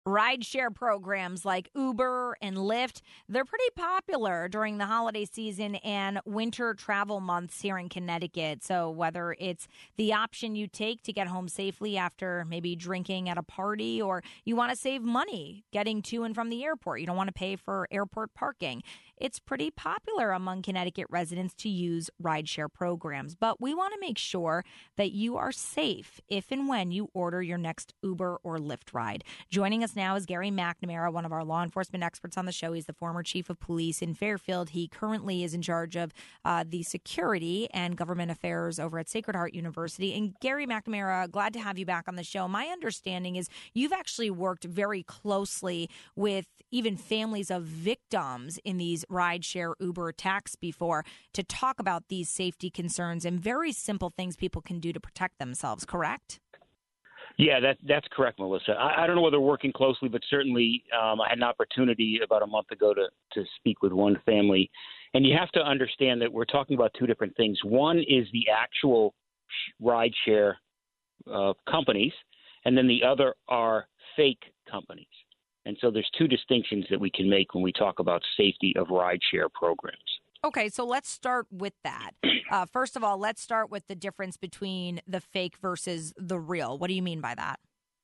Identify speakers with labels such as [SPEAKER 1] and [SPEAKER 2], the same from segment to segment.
[SPEAKER 1] Rideshare programs like Uber and Lyft, they're pretty popular during the holiday season and winter travel months here in Connecticut. So whether it's the option you take to get home safely after maybe drinking at a party, or you want to save money getting to and from the airport, you don't want to pay for airport parking, it's pretty popular among Connecticut residents to use rideshare programs. But we want to make sure that you are safe if and when you order your next Uber or Lyft ride. Joining us now is Gary McNamara, one of our law enforcement experts on the show. He's the former chief of police in Fairfield. He currently is in charge of the security and government affairs over at Sacred Heart University. And Gary McNamara, glad to have you back on the show. My understanding is you've actually worked very closely with even families of victims in these rideshare Uber attacks before to talk about these safety concerns and very simple things people can do to protect themselves, correct?
[SPEAKER 2] Yeah, that's correct, Melissa. I don't know whether we're working closely, but certainly I had an opportunity about a month ago to speak with one family. And you have to understand that we're talking about two different things. One is the actual rideshare companies, and then the other are fake companies. And so there's two distinctions that we can make when we talk about safety of rideshare programs.
[SPEAKER 1] Okay, so let's start with that. First of all, let's start with the difference between the fake versus the real. What do you mean by that?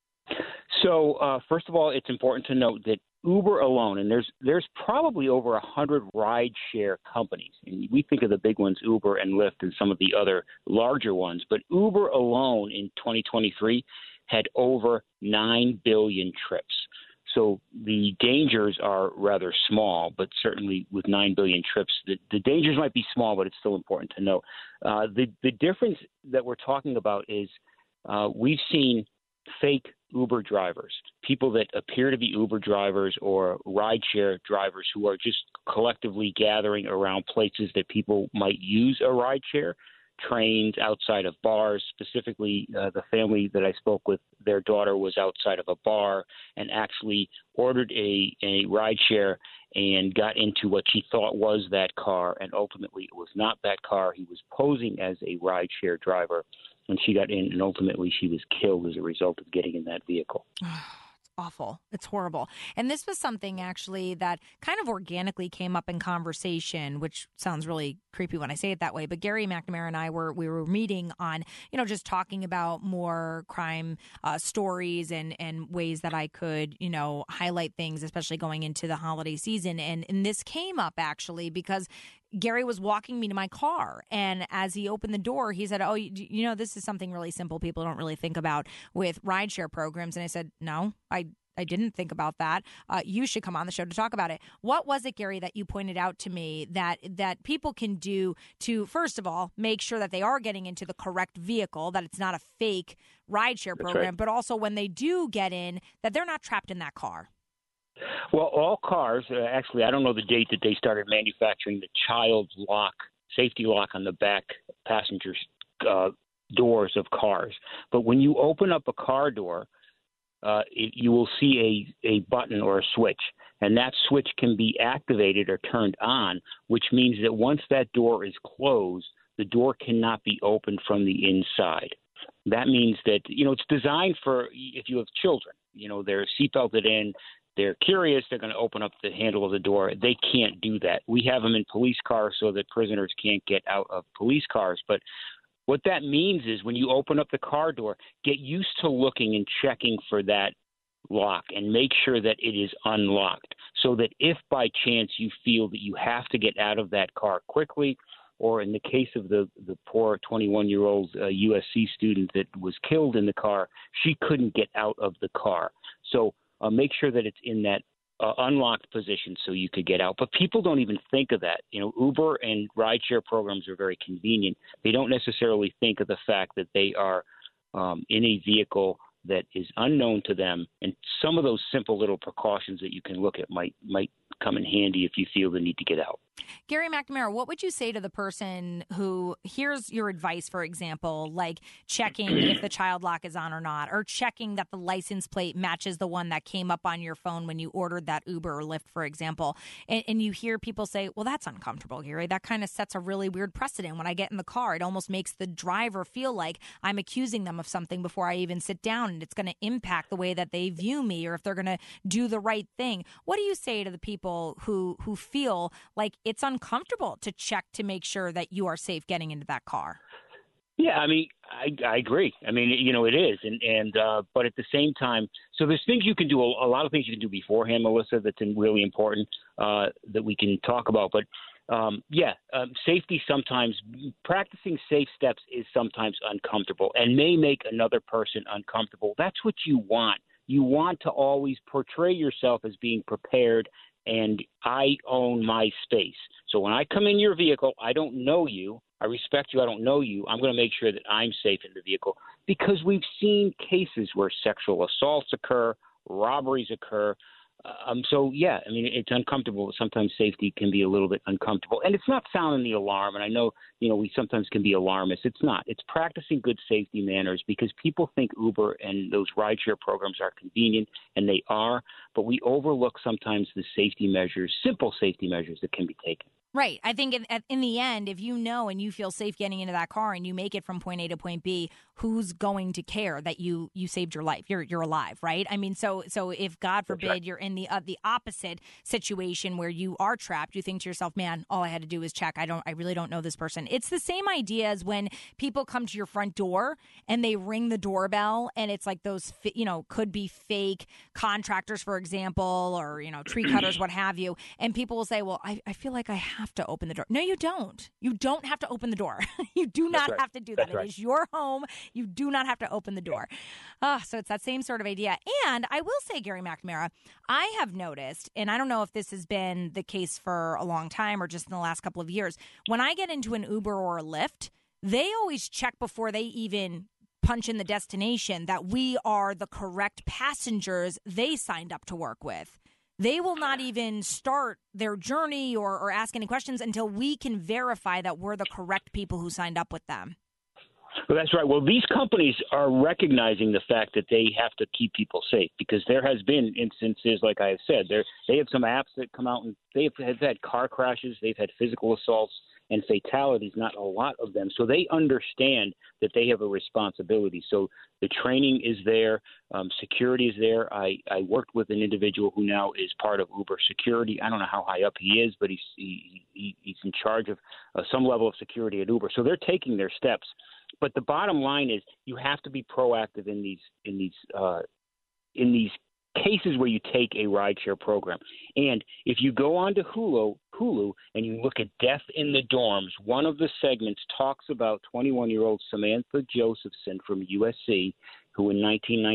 [SPEAKER 2] So, first of all, it's important to note that Uber alone, and there's probably over 100 rideshare companies. And we think of the big ones, Uber and Lyft, and some of the other larger ones. But Uber alone in 2023 had over 9 billion trips. So the dangers are rather small, but certainly with 9 billion trips, the dangers might be small, but it's still important to note. The difference that we're talking about is we've seen fake Uber drivers, people that appear to be Uber drivers or rideshare drivers who are just collectively gathering around places that people might use a rideshare. Trains, outside of bars. Specifically, the family that I spoke with, their daughter was outside of a bar and actually ordered a rideshare and got into what she thought was that car, and ultimately it was not that car. He was posing as a rideshare driver, and she got in, and ultimately she was killed as a result of getting in that vehicle.
[SPEAKER 1] Awful. It's horrible. And this was something actually that kind of organically came up in conversation, which sounds really creepy when I say it that way. But Gary McNamara and I we were meeting on, just talking about more crime stories and ways that I could, highlight things, especially going into the holiday season. And this came up actually because Gary was walking me to my car, and as he opened the door, he said, this is something really simple people don't really think about with rideshare programs. And I said, no, I didn't think about that. You should come on the show to talk about it. What was it, Gary, that you pointed out to me that people can do to, first of all, make sure that they are getting into the correct vehicle, that it's not a fake rideshare program,
[SPEAKER 2] right,
[SPEAKER 1] but also when they do get in, that they're not trapped in that car?
[SPEAKER 2] Well, all cars, actually, I don't know the date that they started manufacturing the child lock, safety lock on the back passenger doors of cars. But when you open up a car door, you will see a button or a switch, and that switch can be activated or turned on, which means that once that door is closed, the door cannot be opened from the inside. That means that, it's designed for if you have children, they're seatbelted in, they're curious, they're going to open up the handle of the door. They can't do that. We have them in police cars so that prisoners can't get out of police cars. But what that means is when you open up the car door, get used to looking and checking for that lock and make sure that it is unlocked so that if by chance you feel that you have to get out of that car quickly, or in the case of the poor 21-year-old USC student that was killed in the car, she couldn't get out of the car. So make sure that it's in that unlocked position so you could get out. But people don't even think of that. Uber and rideshare programs are very convenient. They don't necessarily think of the fact that they are in a vehicle that is unknown to them. And some of those simple little precautions that you can look at might come in handy if you feel the need to get out.
[SPEAKER 1] Gary McNamara, what would you say to the person who here's your advice, for example, like checking if the child lock is on or not, or checking that the license plate matches the one that came up on your phone when you ordered that Uber or Lyft, for example, and you hear people say, well, that's uncomfortable, Gary. That kind of sets a really weird precedent. When I get in the car, it almost makes the driver feel like I'm accusing them of something before I even sit down, and it's going to impact the way that they view me or if they're going to do the right thing. What do you say to the people who feel like it's uncomfortable to check to make sure that you are safe getting into that car?
[SPEAKER 2] Yeah, I mean, I agree. I mean, it is, but at the same time, so there's things you can do, a lot of things you can do beforehand, Melissa, that's really important that we can talk about. But safety sometimes, practicing safe steps is sometimes uncomfortable and may make another person uncomfortable. That's what you want. You want to always portray yourself as being prepared, and I own my space. So when I come in your vehicle, I don't know you. I respect you. I don't know you. I'm going to make sure that I'm safe in the vehicle, because we've seen cases where sexual assaults occur, robberies occur. It's uncomfortable. Sometimes safety can be a little bit uncomfortable, and it's not sounding the alarm. And I know, we sometimes can be alarmists. It's not. It's practicing good safety manners, because people think Uber and those rideshare programs are convenient, and they are, but we overlook sometimes the safety measures, simple safety measures that can be taken.
[SPEAKER 1] Right. I think in the end, if you know and you feel safe getting into that car and you make it from point A to point B, who's going to care that you saved your life? You're alive, right? I mean, so if God forbid
[SPEAKER 2] right,
[SPEAKER 1] you're in the opposite situation where you are trapped, you think to yourself, man, all I had to do was check. I really don't know this person. It's the same idea as when people come to your front door and they ring the doorbell, and it's like those could be fake contractors, for example, or tree cutters, what have you, and people will say, well, I feel like I have to open the door. No, you don't. You don't have to open the door. You do not have to do that. It is your home. You do not have to open the door. So it's that same sort of idea. And I will say, Gary McNamara, I have noticed, and I don't know if this has been the case for a long time or just in the last couple of years, when I get into an Uber or a Lyft, they always check before they even punch in the destination that we are the correct passengers they signed up to work with. They will not even start their journey or ask any questions until we can verify that we're the correct people who signed up with them.
[SPEAKER 2] Well, that's right. Well, these companies are recognizing the fact that they have to keep people safe, because there has been instances, like I have said, they have some apps that come out, and they've had car crashes, they've had physical assaults and fatalities, not a lot of them. So they understand that they have a responsibility. So the training is there. Security is there. I worked with an individual who now is part of Uber security. I don't know how high up he is, but he's in charge of some level of security at Uber. So they're taking their steps. But the bottom line is you have to be proactive in these cases where you take a rideshare program. And if you go onto Hulu and you look at Death in the Dorms, one of the segments talks about 21-year-old Samantha Josephson from USC, who in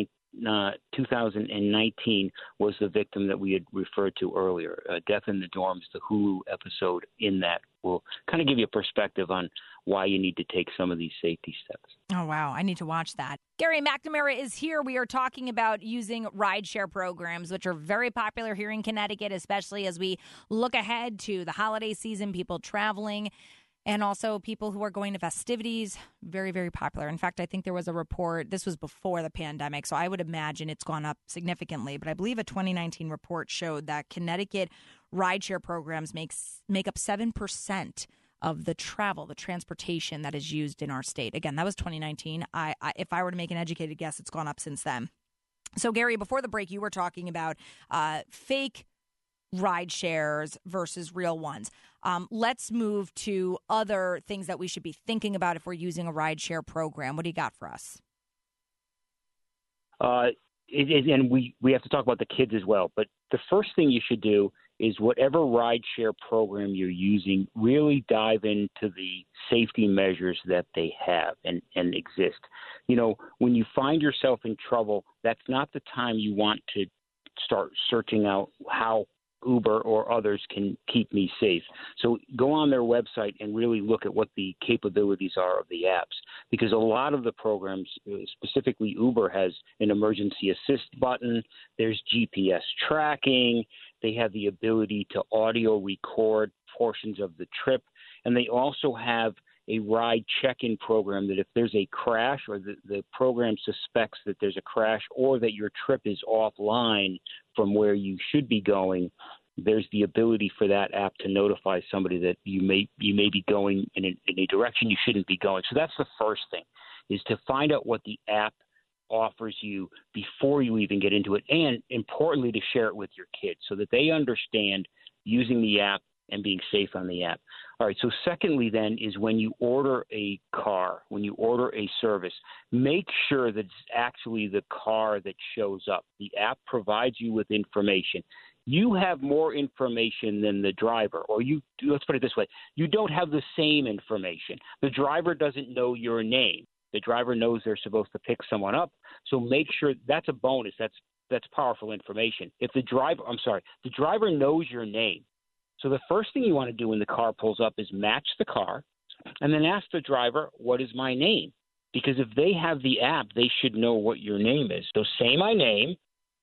[SPEAKER 2] 2019 was the victim that we had referred to earlier. Death in the Dorms, the Hulu episode in that will kind of give you a perspective on why you need to take some of these safety steps.
[SPEAKER 1] Oh, wow. I need to watch that. Gary McNamara is here. We are talking about using rideshare programs, which are very popular here in Connecticut, especially as we look ahead to the holiday season, people traveling, and also people who are going to festivities. Very, very popular. In fact, I think there was a report, this was before the pandemic, so I would imagine it's gone up significantly. But I believe a 2019 report showed that Connecticut rideshare programs make up 7% of the transportation that is used in our state. Again, that was 2019. If I were to make an educated guess, it's gone up since then. So, Gary, before the break, you were talking about fake ride shares versus real ones. Let's move to other things that we should be thinking about if we're using a ride share program. What do you got for us?
[SPEAKER 2] And we have to talk about the kids as well. But the first thing you should do is whatever rideshare program you're using, really dive into the safety measures that they have and exist. When you find yourself in trouble, that's not the time you want to start searching out how Uber or others can keep me safe. So go on their website and really look at what the capabilities are of the apps, because a lot of the programs, specifically Uber, has an emergency assist button. There's GPS tracking. They have the ability to audio record portions of the trip. And they also have a ride check-in program that if there's a crash or the program suspects that there's a crash or that your trip is offline from where you should be going, there's the ability for that app to notify somebody that you may be going in a direction you shouldn't be going. So that's the first thing, is to find out what the app offers you before you even get into it, and importantly to share it with your kids so that they understand using the app and being safe on the app. All right, so secondly then is when you order a car, when you order a service, make sure that it's actually the car that shows up. The app provides you with information. You have more information than the driver, or let's put it this way, you don't have the same information. The driver doesn't know your name. The driver knows they're supposed to pick someone up, so make sure that's a bonus. That's powerful information. If the driver knows your name. So the first thing you want to do when the car pulls up is match the car and then ask the driver, what is my name? Because if they have the app, they should know what your name is. So say my name,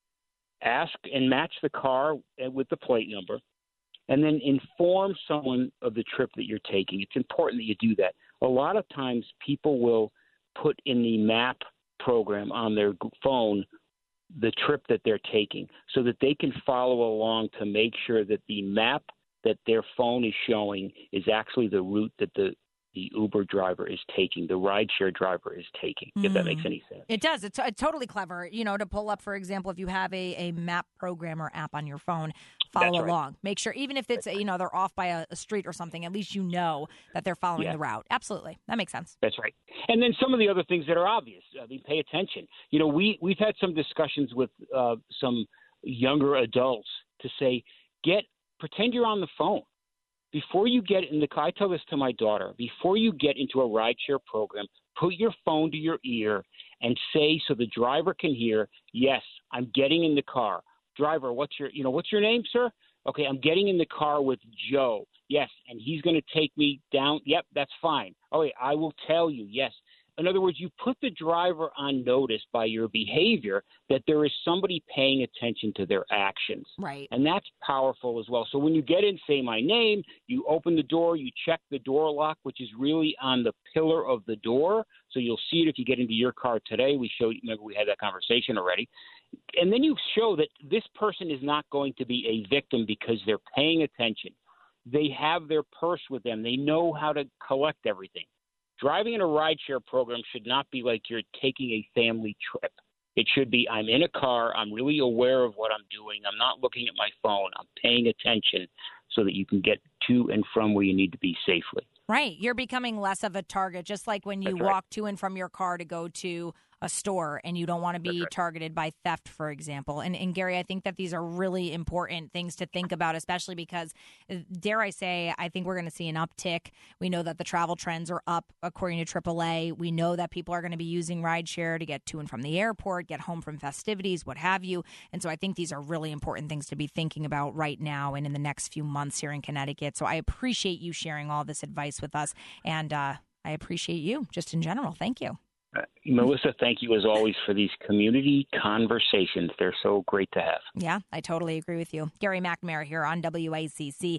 [SPEAKER 2] ask and match the car with the plate number, and then inform someone of the trip that you're taking. It's important that you do that. A lot of times people will put in the map program on their phone the trip that they're taking so that they can follow along to make sure that the map that their phone is showing is actually the route that the Uber driver is taking, the rideshare driver is taking, if that makes any sense.
[SPEAKER 1] It does. It's totally clever, to pull up, for example, if you have a map program or app on your phone, follow along. Make sure, even if it's, they're off by a street or something, at least you know that they're following the route. Absolutely. That makes sense.
[SPEAKER 2] That's right. And then some of the other things that are obvious. Pay attention. We've had some discussions with some younger adults to say, pretend you're on the phone. Before you get in the car, I tell this to my daughter, before you get into a rideshare program, put your phone to your ear and say so the driver can hear, yes, I'm getting in the car. Driver, what's your name, sir? Okay, I'm getting in the car with Joe. Yes, and he's going to take me down. Yep, that's fine. Okay, I will tell you, yes. In other words, you put the driver on notice by your behavior that there is somebody paying attention to their actions.
[SPEAKER 1] Right.
[SPEAKER 2] And that's powerful as well. So when you get in, say my name, you open the door, you check the door lock, which is really on the pillar of the door. So you'll see it if you get into your car today. Remember we had that conversation already. And then you show that this person is not going to be a victim because they're paying attention. They have their purse with them. They know how to collect everything. Driving in a rideshare program should not be like you're taking a family trip. It should be, I'm in a car, I'm really aware of what I'm doing, I'm not looking at my phone, I'm paying attention so that you can get to and from where you need to be safely.
[SPEAKER 1] Right. You're becoming less of a target, just like when you walk to and from your car to go to a store and you don't want to be targeted by theft, for example. And Gary, I think that these are really important things to think about, especially because, dare I say, I think we're going to see an uptick. We know that the travel trends are up, according to AAA. We know that people are going to be using rideshare to get to and from the airport, get home from festivities, what have you. And so I think these are really important things to be thinking about right now and in the next few months here in Connecticut. So I appreciate you sharing all this advice with us. And I appreciate you just in general. Thank you.
[SPEAKER 2] Melissa, thank you as always for these community conversations. They're so great to have.
[SPEAKER 1] Yeah, I totally agree with you. Gary McNamara here on WACC.